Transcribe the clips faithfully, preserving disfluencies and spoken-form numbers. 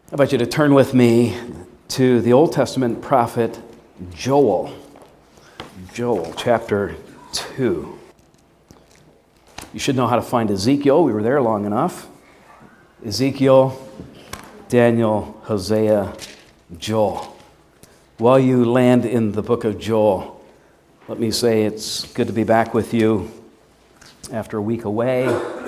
I invite you to turn with me to the Old Testament prophet Joel. Joel chapter two. You should know how to find Ezekiel. We were there long enough. Ezekiel, Daniel, Hosea, Joel. While you land in the book of Joel, let me say it's good to be back with you after a week away,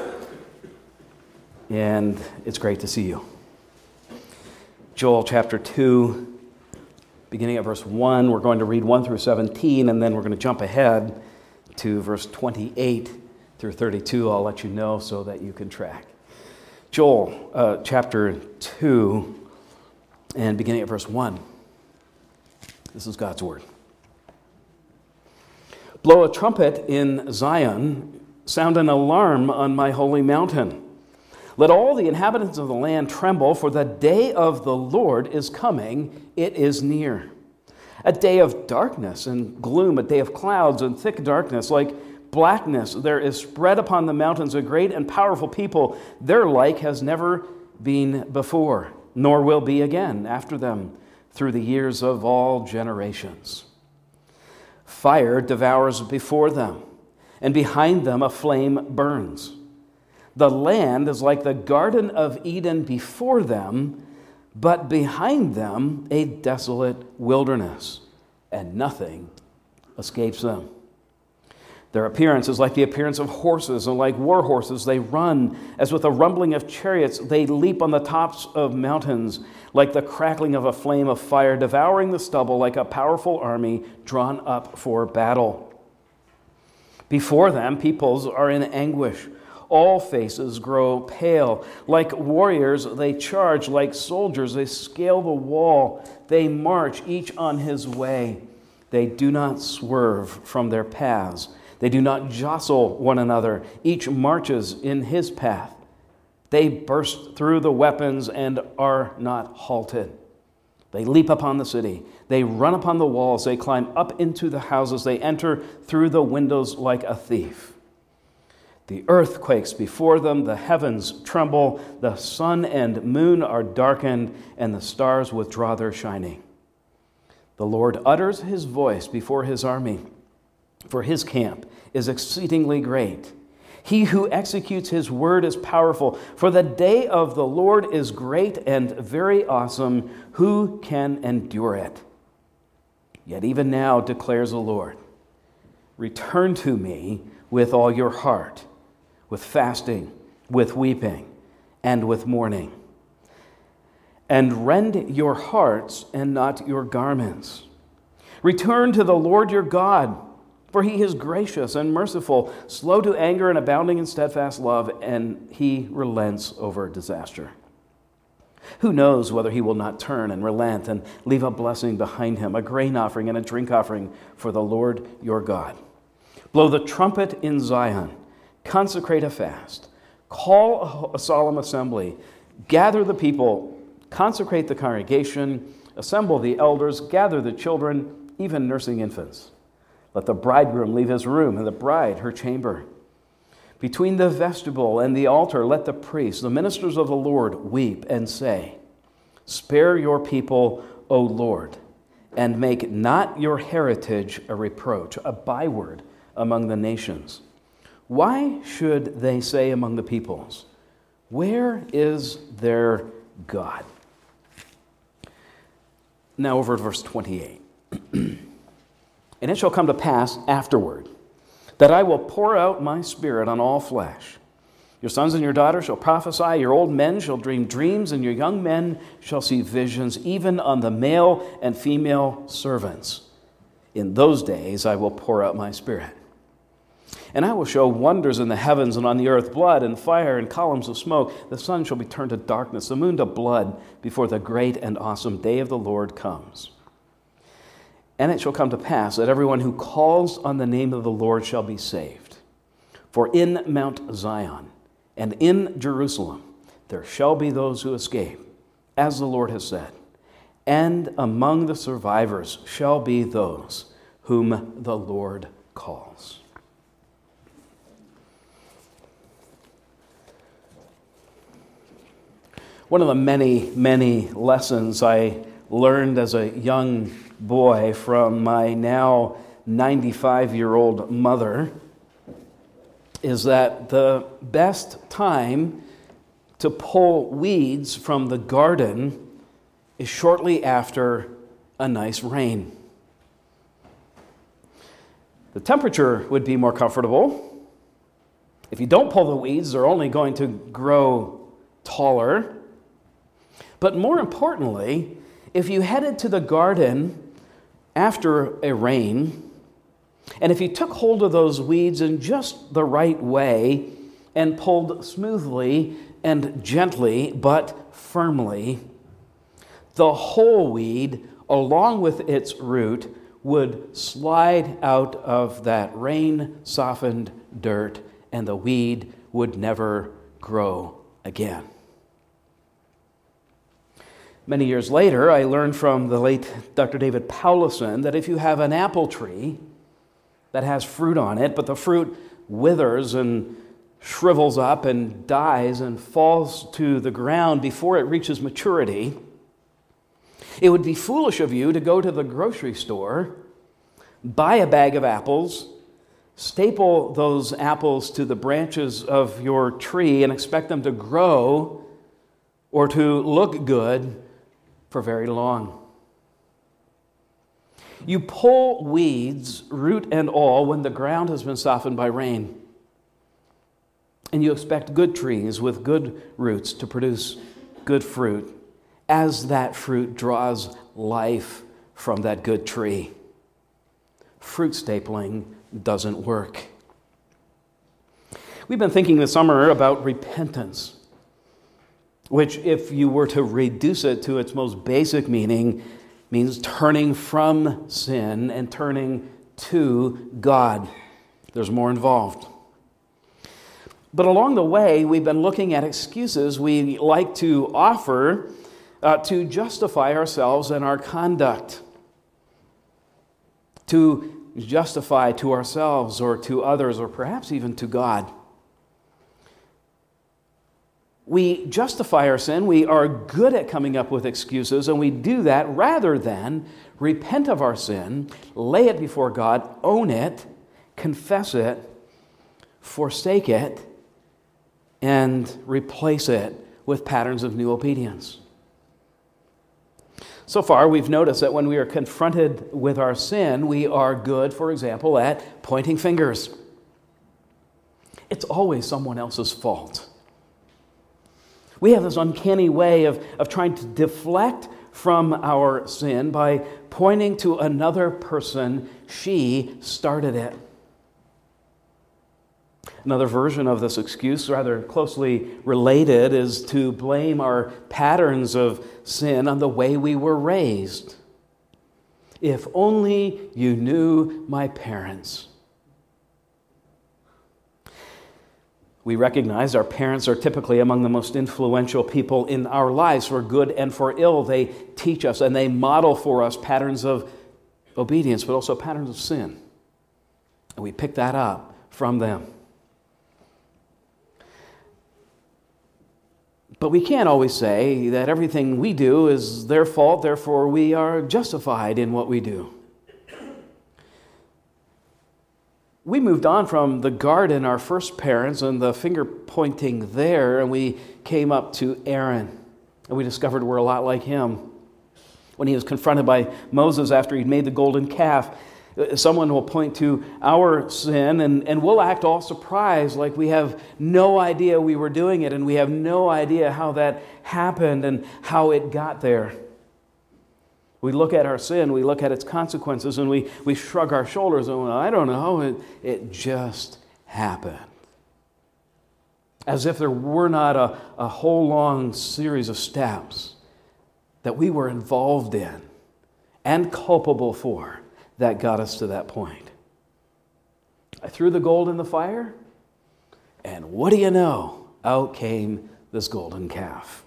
and it's great to see you. Joel chapter two, beginning at verse one, we're going to read one through seventeen, and then we're going to jump ahead to verse twenty-eight through thirty-two. I'll let you know so that you can track. Joel uh, chapter two, and beginning at verse one. This is God's word. Blow a trumpet in Zion, sound an alarm on my holy mountain. Let all the inhabitants of the land tremble, for the day of the Lord is coming, it is near. A day of darkness and gloom, a day of clouds and thick darkness, like blackness. There is spread upon the mountains a great and powerful people. Their like has never been before, nor will be again after them through the years of all generations. Fire devours before them, and behind them a flame burns. The land is like the Garden of Eden before them, but behind them a desolate wilderness, and nothing escapes them. Their appearance is like the appearance of horses, and like war horses they run. As with a rumbling of chariots, they leap on the tops of mountains, like the crackling of a flame of fire, devouring the stubble like a powerful army drawn up for battle. Before them, peoples are in anguish. All faces grow pale. Like warriors, they charge. Like soldiers, they scale the wall. They march, each on his way. They do not swerve from their paths. They do not jostle one another. Each marches in his path. They burst through the weapons and are not halted. They leap upon the city. They run upon the walls. They climb up into the houses. They enter through the windows like a thief. The earth quakes before them, the heavens tremble, the sun and moon are darkened, and the stars withdraw their shining. The Lord utters his voice before his army, for his camp is exceedingly great. He who executes his word is powerful, for the day of the Lord is great and very awesome. Who can endure it? Yet even now, declares the Lord, return to me with all your heart, with fasting, with weeping, and with mourning. And rend your hearts and not your garments. Return to the Lord your God, for he is gracious and merciful, slow to anger and abounding in steadfast love, and he relents over disaster. Who knows whether he will not turn and relent and leave a blessing behind him, a grain offering and a drink offering for the Lord your God. Blow the trumpet in Zion. Consecrate a fast, call a solemn assembly, gather the people, consecrate the congregation, assemble the elders, gather the children, even nursing infants. Let the bridegroom leave his room and the bride her chamber. Between the vestibule and the altar, let the priests, the ministers of the Lord, weep and say, spare your people, O Lord, and make not your heritage a reproach, a byword among the nations. Why should they say among the peoples, where is their God? Now over to verse twenty-eight. And it shall come to pass afterward that I will pour out my spirit on all flesh. Your sons and your daughters shall prophesy, your old men shall dream dreams, and your young men shall see visions, even on the male and female servants. In those days I will pour out my spirit. And I will show wonders in the heavens and on the earth, blood and fire and columns of smoke. The sun shall be turned to darkness, the moon to blood, before the great and awesome day of the Lord comes. And it shall come to pass that everyone who calls on the name of the Lord shall be saved. For in Mount Zion and in Jerusalem there shall be those who escape, as the Lord has said. And among the survivors shall be those whom the Lord calls. One of the many, many lessons I learned as a young boy from my now ninety-five-year-old mother is that the best time to pull weeds from the garden is shortly after a nice rain. The temperature would be more comfortable. If you don't pull the weeds, they're only going to grow taller. But more importantly, if you headed to the garden after a rain, and if you took hold of those weeds in just the right way and pulled smoothly and gently but firmly, the whole weed, along with its root, would slide out of that rain-softened dirt, and the weed would never grow again. Many years later, I learned from the late Doctor David Powlison that if you have an apple tree that has fruit on it, but the fruit withers and shrivels up and dies and falls to the ground before it reaches maturity, it would be foolish of you to go to the grocery store, buy a bag of apples, staple those apples to the branches of your tree and expect them to grow or to look good for very long. You pull weeds, root and all, when the ground has been softened by rain. And you expect good trees with good roots to produce good fruit as that fruit draws life from that good tree. Fruit stapling doesn't work. We've been thinking this summer about repentance, which, if you were to reduce it to its most basic meaning, means turning from sin and turning to God. There's more involved. But along the way, we've been looking at excuses we like to offer uh, to justify ourselves and our conduct, to justify to ourselves or to others or perhaps even to God. We justify our sin. We are good at coming up with excuses, and we do that rather than repent of our sin, lay it before God, own it, confess it, forsake it, and replace it with patterns of new obedience. So far, we've noticed that when we are confronted with our sin, we are good, for example, at pointing fingers. It's always someone else's fault. We have this uncanny way of, of trying to deflect from our sin by pointing to another person. She started it. Another version of this excuse, rather closely related, is to blame our patterns of sin on the way we were raised. If only you knew my parents. We recognize our parents are typically among the most influential people in our lives, for good and for ill. They teach us and they model for us patterns of obedience, but also patterns of sin. And we pick that up from them. But we can't always say that everything we do is their fault, therefore we are justified in what we do. We moved on from the garden, our first parents, and the finger pointing there, and we came up to Aaron. And we discovered we're a lot like him. When he was confronted by Moses after he'd made the golden calf, someone will point to our sin, and, and we'll act all surprised, like we have no idea we were doing it, and we have no idea how that happened and how it got there. We look at our sin, we look at its consequences, and we, we shrug our shoulders and, well, I don't know, it, it just happened. As if there were not a, a whole long series of steps that we were involved in and culpable for that got us to that point. I threw the gold in the fire, and what do you know? Out came this golden calf.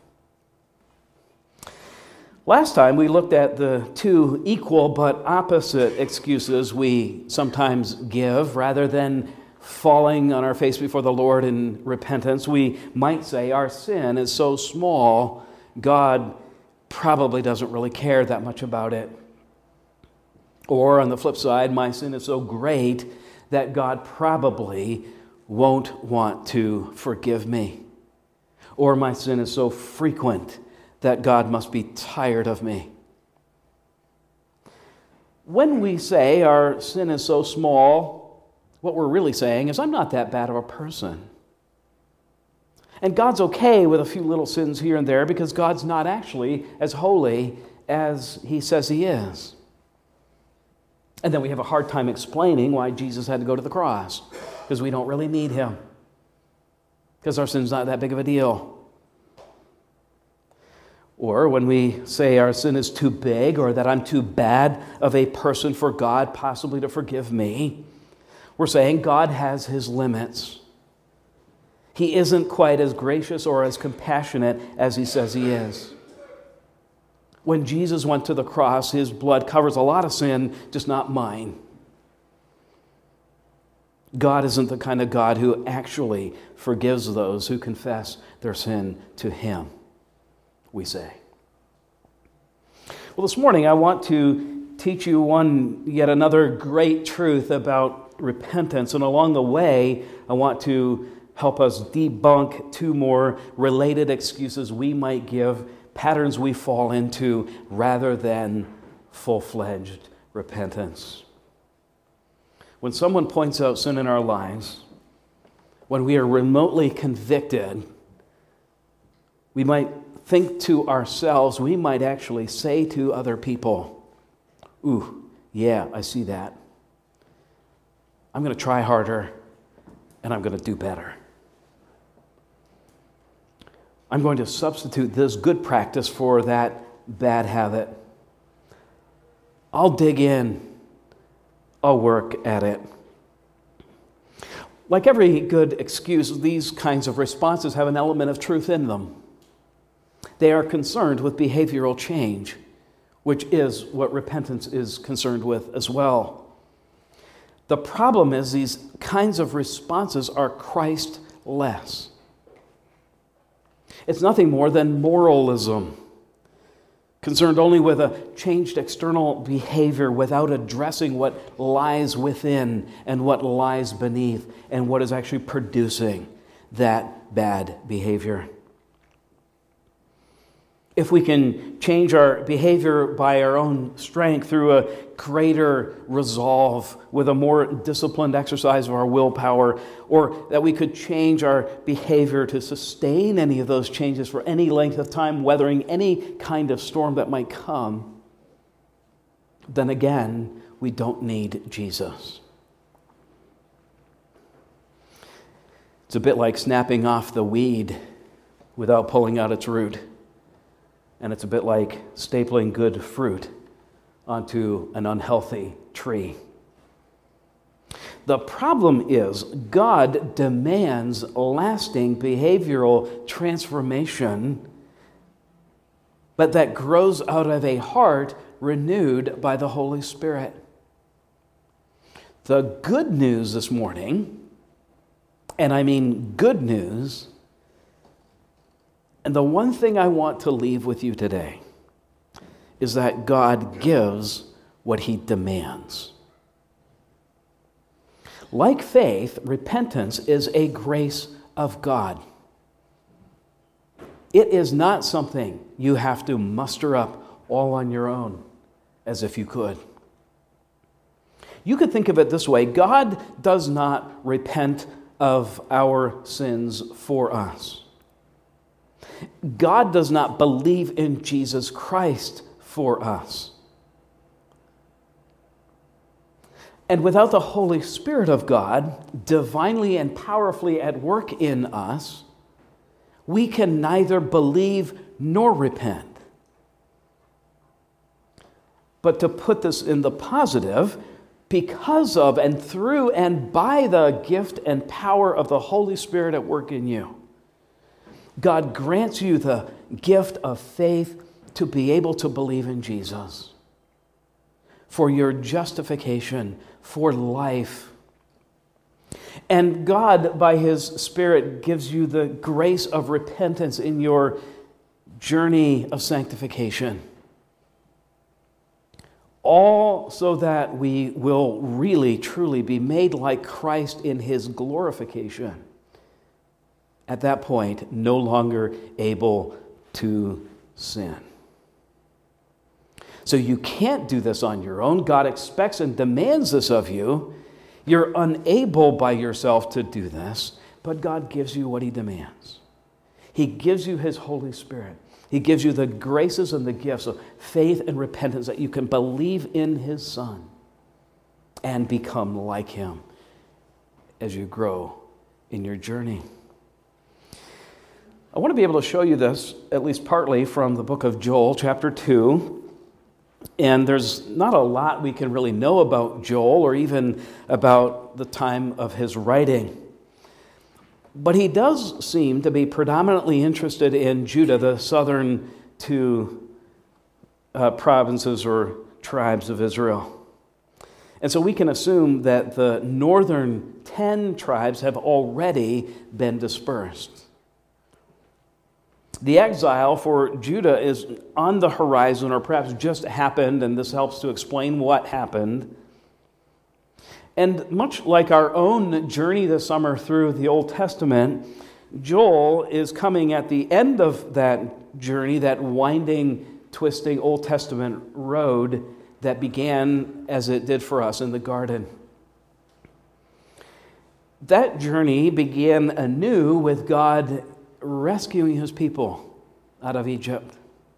Last time we looked at the two equal but opposite excuses we sometimes give. Rather than falling on our face before the Lord in repentance, we might say our sin is so small God probably doesn't really care that much about it. Or on the flip side, my sin is so great that God probably won't want to forgive me. Or my sin is so frequent that God must be tired of me. When we say our sin is so small, what we're really saying is, I'm not that bad of a person. And God's okay with a few little sins here and there because God's not actually as holy as He says He is. And then we have a hard time explaining why Jesus had to go to the cross, because we don't really need Him, because our sin's not that big of a deal. Or when we say our sin is too big, or that I'm too bad of a person for God possibly to forgive me, we're saying God has His limits. He isn't quite as gracious or as compassionate as He says He is. When Jesus went to the cross, His blood covers a lot of sin, just not mine. God isn't the kind of God who actually forgives those who confess their sin to Him, we say. Well, this morning I want to teach you one, yet another great truth about repentance. And along the way, I want to help us debunk two more related excuses we might give, patterns we fall into, rather than full-fledged repentance. When someone points out sin in our lives, when we are remotely convicted, we might think to ourselves, we might actually say to other people, ooh, yeah, I see that. I'm going to try harder, and I'm going to do better. I'm going to substitute this good practice for that bad habit. I'll dig in. I'll work at it. Like every good excuse, these kinds of responses have an element of truth in them. They are concerned with behavioral change, which is what repentance is concerned with as well. The problem is these kinds of responses are Christ-less. It's nothing more than moralism, concerned only with a changed external behavior without addressing what lies within and what lies beneath and what is actually producing that bad behavior. If we can change our behavior by our own strength through a greater resolve with a more disciplined exercise of our willpower, or that we could change our behavior to sustain any of those changes for any length of time, weathering any kind of storm that might come, then again, we don't need Jesus. It's a bit like snapping off the weed without pulling out its root. And it's a bit like stapling good fruit onto an unhealthy tree. The problem is, God demands lasting behavioral transformation, but that grows out of a heart renewed by the Holy Spirit. The good news this morning, and I mean good news, and the one thing I want to leave with you today is that God gives what He demands. Like faith, repentance is a grace of God. It is not something you have to muster up all on your own, as if you could. You could think of it this way: God does not repent of our sins for us. God does not believe in Jesus Christ for us. And without the Holy Spirit of God divinely and powerfully at work in us, we can neither believe nor repent. But to put this in the positive, because of and through and by the gift and power of the Holy Spirit at work in you, God grants you the gift of faith to be able to believe in Jesus for your justification, for life. And God, by His Spirit, gives you the grace of repentance in your journey of sanctification. All so that we will really, truly be made like Christ in his glorification. At that point, no longer able to sin. So you can't do this on your own. God expects and demands this of you. You're unable by yourself to do this, but God gives you what he demands. He gives you his Holy Spirit. He gives you the graces and the gifts of faith and repentance that you can believe in his Son and become like him as you grow in your journey. I want to be able to show you this, at least partly, from the book of Joel, chapter two. And there's not a lot we can really know about Joel or even about the time of his writing. But he does seem to be predominantly interested in Judah, the southern two uh, provinces or tribes of Israel. And so we can assume that the northern ten tribes have already been dispersed. The exile for Judah is on the horizon, or perhaps just happened, and this helps to explain what happened. And much like our own journey this summer through the Old Testament, Joel is coming at the end of that journey, that winding, twisting Old Testament road that began as it did for us in the garden. That journey began anew with God rescuing his people out of Egypt,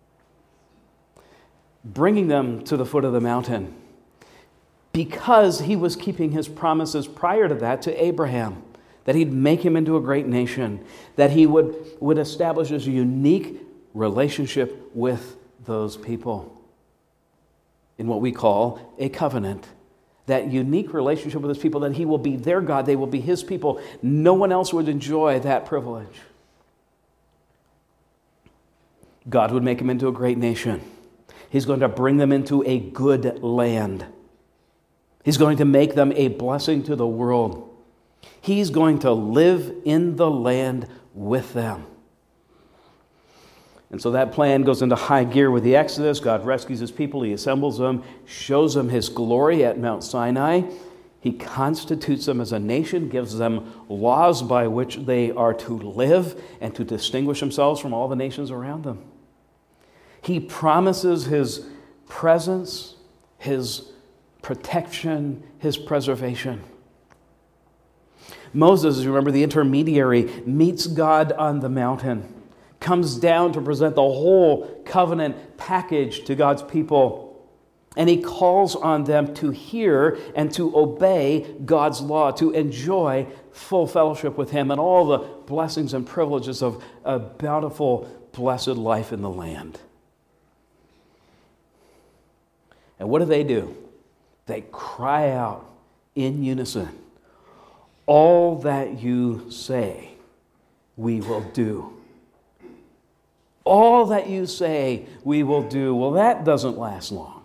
bringing them to the foot of the mountain, because he was keeping his promises prior to that to Abraham, that he'd make him into a great nation, that he would, would establish his unique relationship with those people in what we call a covenant. That unique relationship with his people, that he will be their God, they will be his people. No one else would enjoy that privilege. God would make him into a great nation. He's going to bring them into a good land. He's going to make them a blessing to the world. He's going to live in the land with them. And so that plan goes into high gear with the Exodus. God rescues his people. He assembles them, shows them his glory at Mount Sinai. He constitutes them as a nation, gives them laws by which they are to live and to distinguish themselves from all the nations around them. He promises his presence, his protection, his preservation. Moses, you remember, the intermediary, meets God on the mountain, comes down to present the whole covenant package to God's people, and he calls on them to hear and to obey God's law, to enjoy full fellowship with him and all the blessings and privileges of a bountiful, blessed life in the land. And what do they do? They cry out in unison, "All that you say, we will do." All that you say, we will do. Well, that doesn't last long.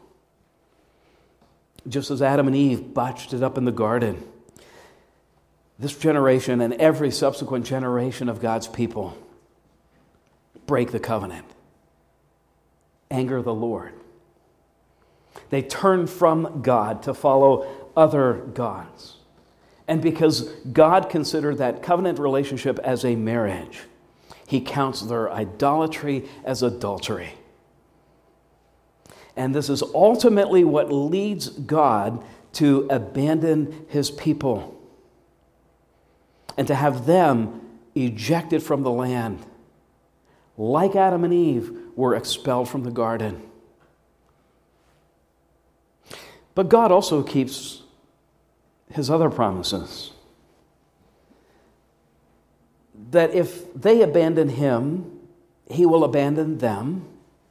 Just as Adam and Eve botched it up in the garden, this generation and every subsequent generation of God's people break the covenant, anger the Lord. They turn from God to follow other gods. And because God considered that covenant relationship as a marriage, he counts their idolatry as adultery. And this is ultimately what leads God to abandon his people and to have them ejected from the land, like Adam and Eve were expelled from the garden. But God also keeps his other promises. That if they abandon him, he will abandon them.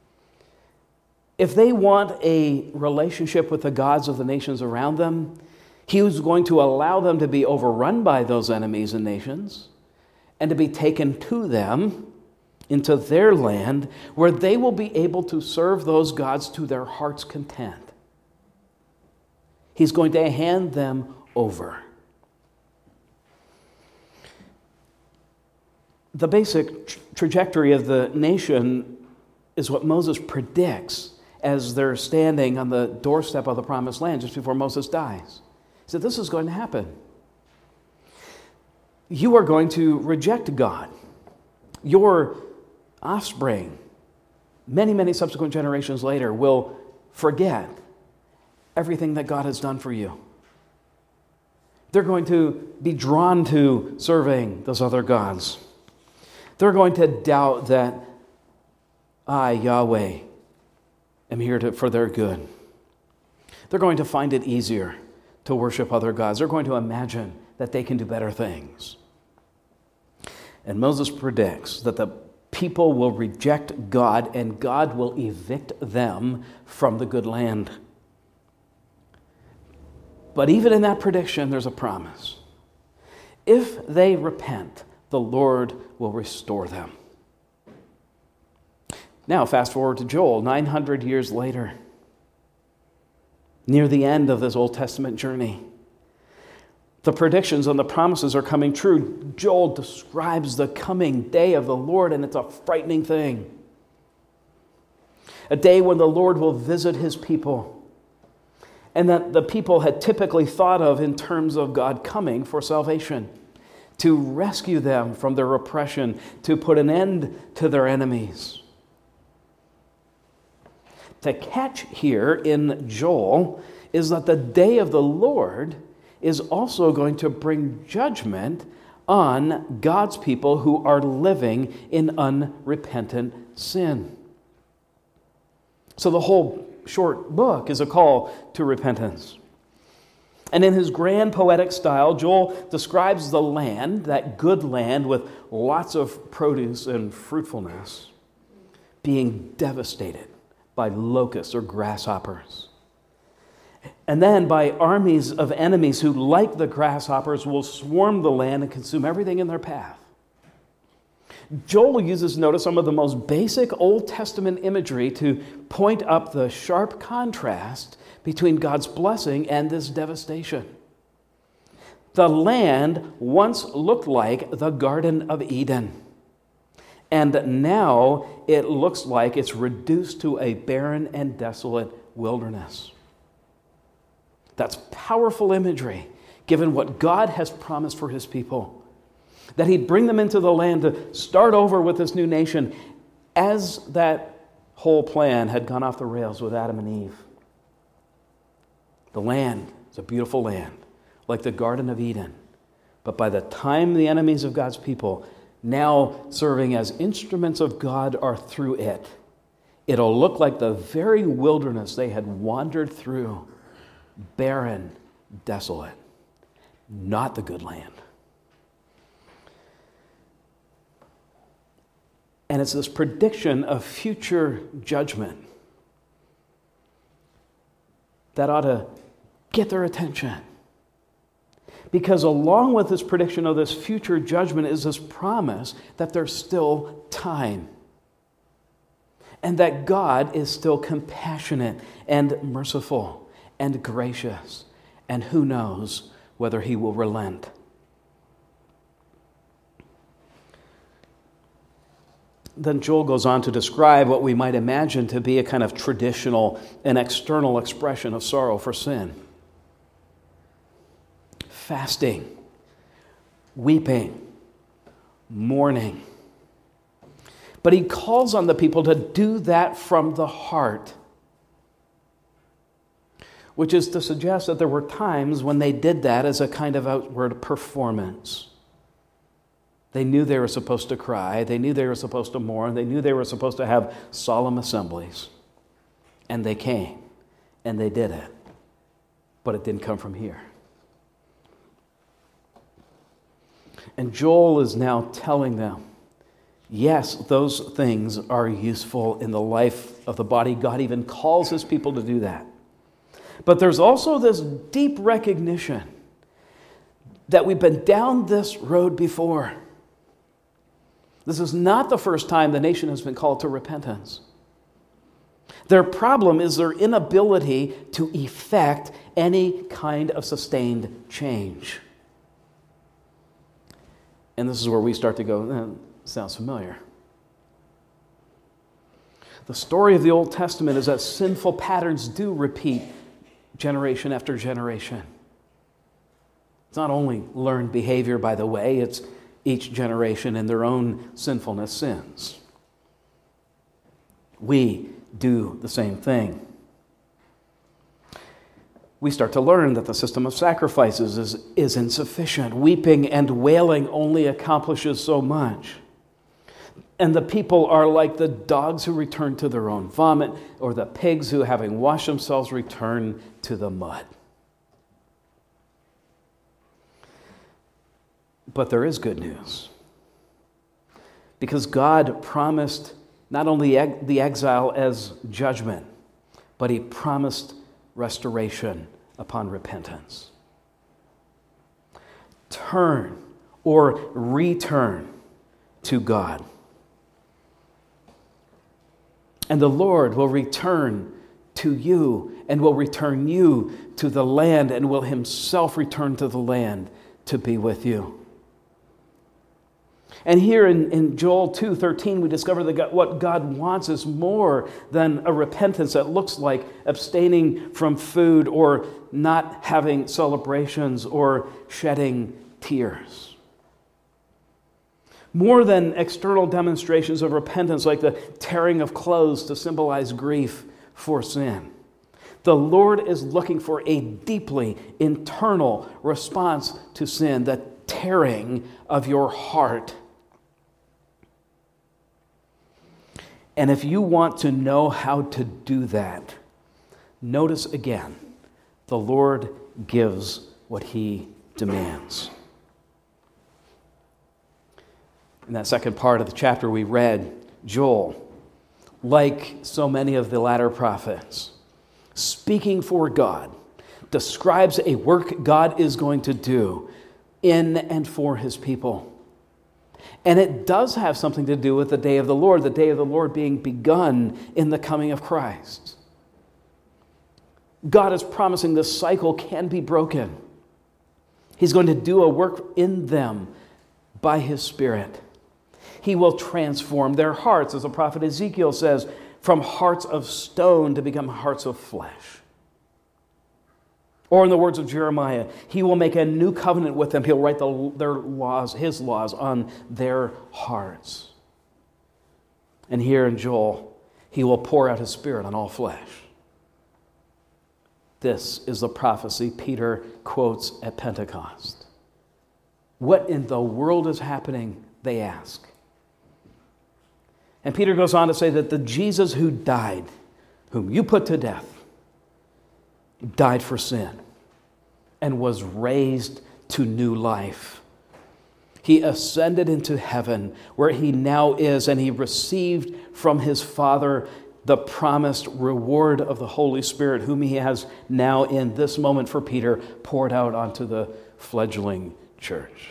If they want a relationship with the gods of the nations around them, he was going to allow them to be overrun by those enemies and nations and to be taken to them into their land, where they will be able to serve those gods to their heart's content. He's going to hand them over. The basic tra- trajectory of the nation is what Moses predicts as they're standing on the doorstep of the promised land just before Moses dies. He said, this is going to happen. You are going to reject God. Your offspring, many, many subsequent generations later, will forget everything that God has done for you. They're going to be drawn to serving those other gods. They're going to doubt that I, Yahweh, am here to, for their good. They're going to find it easier to worship other gods. They're going to imagine that they can do better things. And Moses predicts that the people will reject God and God will evict them from the good land. But even in that prediction, there's a promise. If they repent, the Lord will restore them. Now, fast forward to Joel, nine hundred years later, near the end of this Old Testament journey. The predictions and the promises are coming true. Joel describes the coming day of the Lord, and it's a frightening thing. A day when the Lord will visit his people, and that the people had typically thought of in terms of God coming for salvation, to rescue them from their oppression, to put an end to their enemies. To catch here in Joel is that the day of the Lord is also going to bring judgment on God's people who are living in unrepentant sin. So the whole short book is a call to repentance. And in his grand poetic style, Joel describes the land, that good land with lots of produce and fruitfulness, being devastated by locusts or grasshoppers. And then by armies of enemies who, like the grasshoppers, will swarm the land and consume everything in their path. Joel uses, notice, some of the most basic Old Testament imagery to point up the sharp contrast between God's blessing and this devastation. The land once looked like the Garden of Eden, and now it looks like it's reduced to a barren and desolate wilderness. That's powerful imagery, given what God has promised for his people. That he'd bring them into the land to start over with this new nation, as that whole plan had gone off the rails with Adam and Eve. The land is a beautiful land, like the Garden of Eden. But by the time the enemies of God's people, now serving as instruments of God, are through it, it'll look like the very wilderness they had wandered through, barren, desolate, not the good land. And it's this prediction of future judgment that ought to get their attention. Because along with this prediction of this future judgment is this promise that there's still time. And that God is still compassionate and merciful and gracious. And who knows whether he will relent. Then Joel goes on to describe what we might imagine to be a kind of traditional and external expression of sorrow for sin. Fasting, weeping, mourning. But he calls on the people to do that from the heart, which is to suggest that there were times when they did that as a kind of outward performance. They knew they were supposed to cry. They knew they were supposed to mourn. They knew they were supposed to have solemn assemblies. And they came, and they did it. But it didn't come from here. And Joel is now telling them, yes, those things are useful in the life of the body. God even calls his people to do that. But there's also this deep recognition that we've been down this road before. This is not the first time the nation has been called to repentance. Their problem is their inability to effect any kind of sustained change. And this is where we start to go, eh, sounds familiar. The story of the Old Testament is that sinful patterns do repeat generation after generation. It's not only learned behavior, by the way, it's each generation in their own sinfulness sins. We do the same thing. We start to learn that the system of sacrifices is, is insufficient. Weeping and wailing only accomplishes so much. And the people are like the dogs who return to their own vomit, or the pigs who, having washed themselves, return to the mud. But there is good news. Because God promised not only the exile as judgment, but he promised restoration upon repentance. Turn or return to God. And the Lord will return to you and will return you to the land and will himself return to the land to be with you. And here in, in Joel two thirteen, we discover that God, what God wants is more than a repentance that looks like abstaining from food or not having celebrations or shedding tears. More than external demonstrations of repentance like the tearing of clothes to symbolize grief for sin. The Lord is looking for a deeply internal response to sin, the tearing of your heart. And if you want to know how to do that, notice again, the Lord gives what he demands. In that second part of the chapter we read, Joel, like so many of the latter prophets, speaking for God, describes a work God is going to do in and for his people. And it does have something to do with the day of the Lord, the day of the Lord being begun in the coming of Christ. God is promising this cycle can be broken. He's going to do a work in them by his Spirit. He will transform their hearts, as the prophet Ezekiel says, from hearts of stone to become hearts of flesh. Or in the words of Jeremiah, he will make a new covenant with them. He'll write the, their laws, his laws on their hearts. And here in Joel, he will pour out his Spirit on all flesh. This is the prophecy Peter quotes at Pentecost. What in the world is happening, they ask. And Peter goes on to say that the Jesus who died, whom you put to death, died for sin and was raised to new life. He ascended into heaven where he now is, and he received from his Father the promised reward of the Holy Spirit, whom he has now in this moment for Peter poured out onto the fledgling church.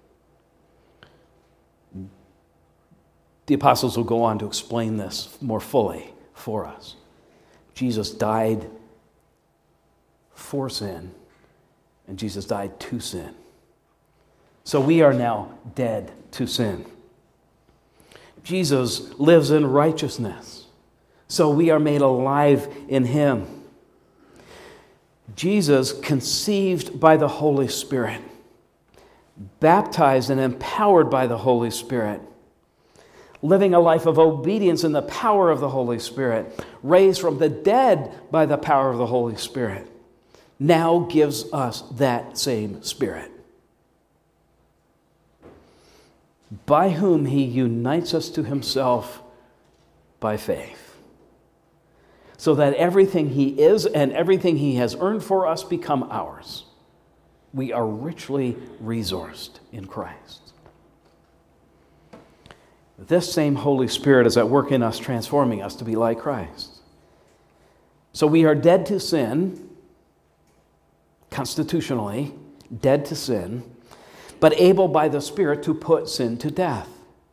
The apostles will go on to explain this more fully for us. Jesus died for sin, and Jesus died to sin. So we are now dead to sin. Jesus lives in righteousness, so we are made alive in him. Jesus, conceived by the Holy Spirit, baptized and empowered by the Holy Spirit, living a life of obedience in the power of the Holy Spirit, raised from the dead by the power of the Holy Spirit, now gives us that same Spirit, by whom he unites us to himself by faith, so that everything he is and everything he has earned for us become ours. We are richly resourced in Christ. This same Holy Spirit is at work in us, transforming us to be like Christ. So we are dead to sin, constitutionally, dead to sin, but able by the Spirit to put sin to death.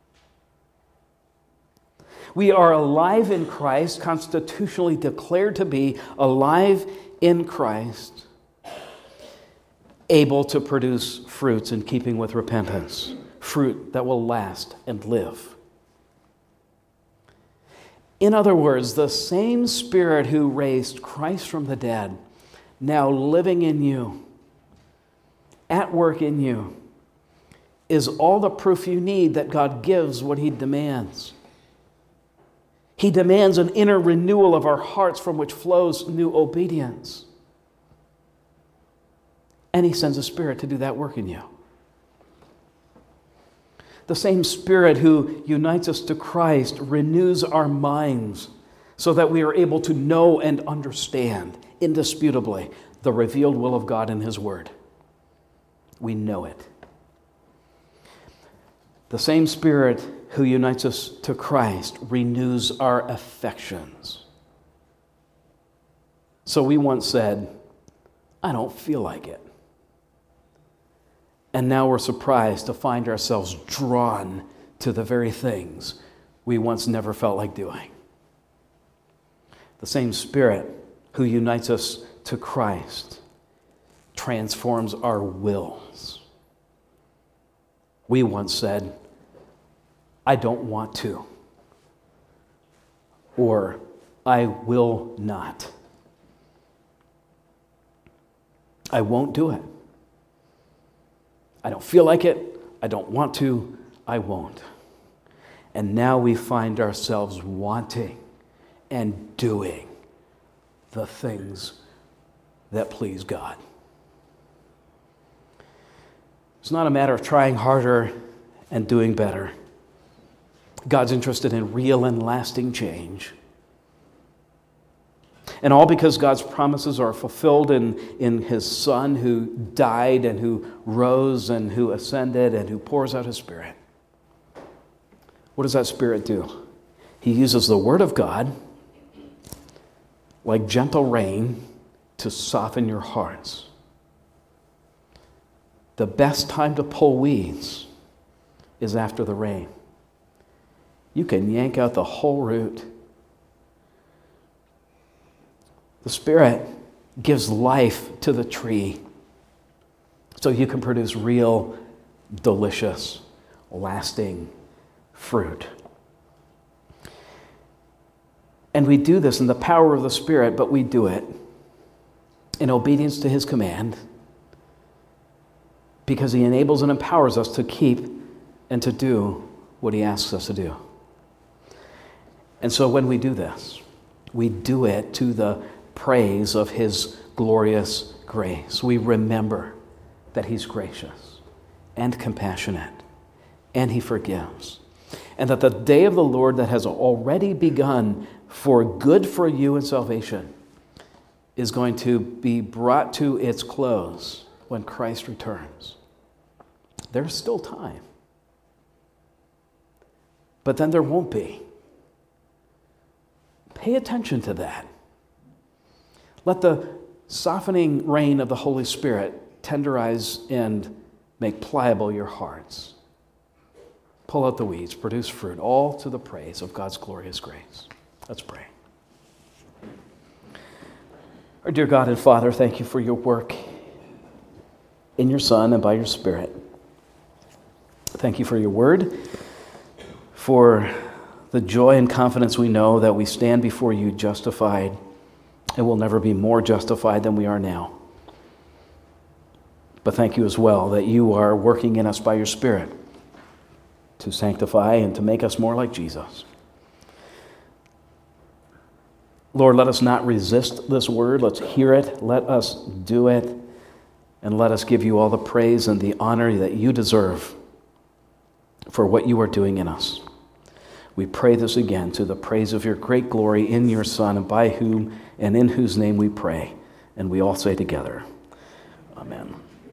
We are alive in Christ, constitutionally declared to be alive in Christ, able to produce fruits in keeping with repentance, fruit that will last and live. In other words, the same Spirit who raised Christ from the dead, now living in you, at work in you, is all the proof you need that God gives what he demands. He demands an inner renewal of our hearts from which flows new obedience. And he sends a Spirit to do that work in you. The same Spirit who unites us to Christ renews our minds so that we are able to know and understand indisputably the revealed will of God in his word. We know it. The same Spirit who unites us to Christ renews our affections. So we once said, I don't feel like it. And now we're surprised to find ourselves drawn to the very things we once never felt like doing. The same Spirit who unites us to Christ transforms our wills. We once said, I don't want to, or I will not. I won't do it. I don't feel like it. I don't want to. I won't. And now we find ourselves wanting and doing the things that please God. It's not a matter of trying harder and doing better. God's interested in real and lasting change. And all because God's promises are fulfilled in, in his Son who died and who rose and who ascended and who pours out his Spirit. What does that Spirit do? He uses the Word of God like gentle rain to soften your hearts. The best time to pull weeds is after the rain. You can yank out the whole root. The Spirit gives life to the tree so you can produce real, delicious, lasting fruit. And we do this in the power of the Spirit, but we do it in obedience to his command because he enables and empowers us to keep and to do what he asks us to do. And so when we do this, we do it to the praise of his glorious grace. We remember that he's gracious and compassionate, and he forgives. And that the day of the Lord that has already begun for good for you and salvation is going to be brought to its close when Christ returns. There's still time. But then there won't be. Pay attention to that. Let the softening rain of the Holy Spirit tenderize and make pliable your hearts. Pull out the weeds, produce fruit, all to the praise of God's glorious grace. Let's pray. Our dear God and Father, thank you for your work in your Son and by your Spirit. Thank you for your word, for the joy and confidence we know that we stand before you justified and will never be more justified than we are now. But thank you as well that you are working in us by your Spirit to sanctify and to make us more like Jesus. Lord, let us not resist this word. Let's hear it. Let us do it. And let us give you all the praise and the honor that you deserve for what you are doing in us. We pray this again to the praise of your great glory in your Son, and by whom and in whose name we pray. And we all say together, Amen.